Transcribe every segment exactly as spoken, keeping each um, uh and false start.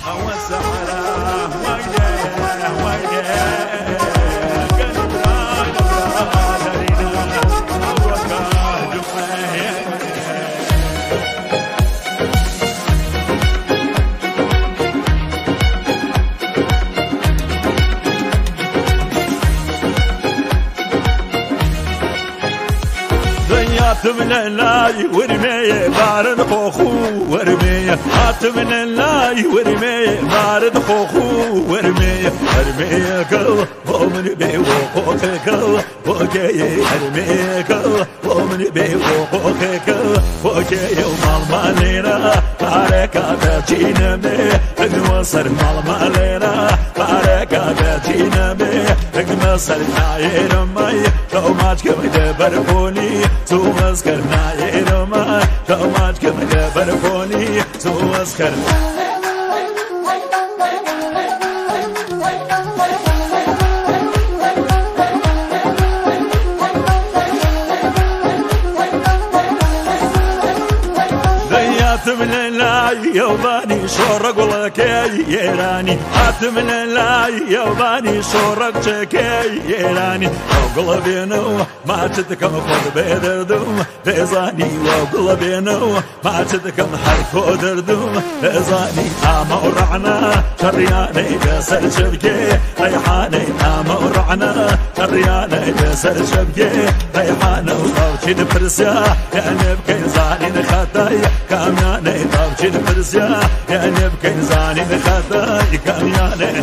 والسحرة ويلي ويلي قلبنا قلبنا درينا أوكا جمعي من اللاي ورمي بارد خوخو ورمي هات من اللاي ورمي بارد خوخو ورمي ارمي كل ومن بي وقوقك وكي ارمي كل ومن بي وقوقك وكي ومال مالينا باركة بجينا بي نوصر مال مالينا باركة بجينا بي نوصر ناير مي لو ماج كم دبرفوني تو أذكر ناير مي لو ماج كم دبرفوني تو أذكر من اللاي يوباني شورق ولكي يراني هات من اللاي يوباني شورق شكي يراني وقلبينو ما تدكم خذ بيدردوم بيزاني وقلبينو ما تدكم حركو دردوم بيزاني آما ورعنا شرياني بسر شبكي ريحاني آما ورعنا شرياني بسر شبكي ريحاني وطوشي دبرسيا يعني بكي زاني نخطاي كاميان طابشي الفرسيا يعني بكي زاني بخطاي كامياني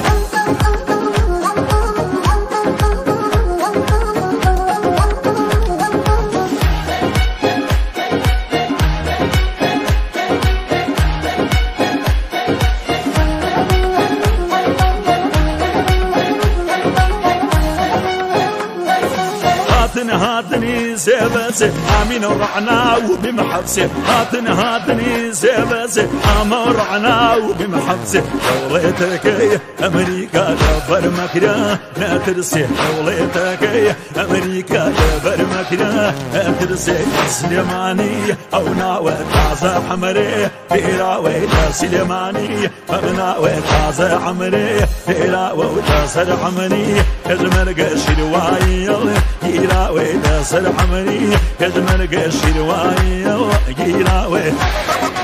هاتني زبزة آمين ورعنا وبمحبسة هاتني هاتني زبزة آمين ورعنا وبمحبسة دولتك أمريكا دبر مكرا نترسي دولتك أمريكا دبر مكرا نترسي سليماني أو ناوي تازة حمري بيراوي سليماني أو ناوي تازة حمري بيراوي تازة حمري كزمر قشي رواية يراوي ناصر حمري كزمر قشي رواية يراوي